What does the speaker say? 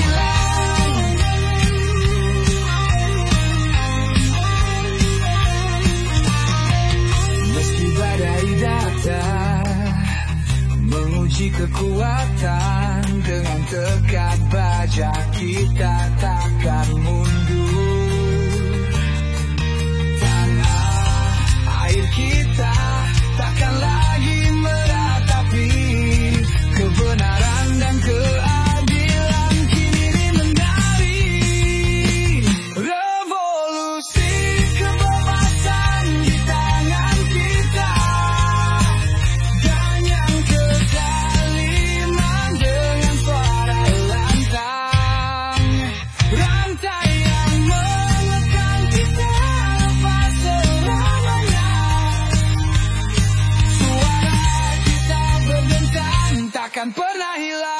hilang. Meski badai datang menguji kekuatan, dengan tekad baja kita takkan mundur. Tanah air kita takkan lagi meratapi kebenaran dan keadilan kini menari. Revolusi kebebasan di tangan kita, dan yang kezaliman dengan suara lantang. Rantai yang mengekang kita lepas selamanya. Suara kita berdentang takkan pernah hilang.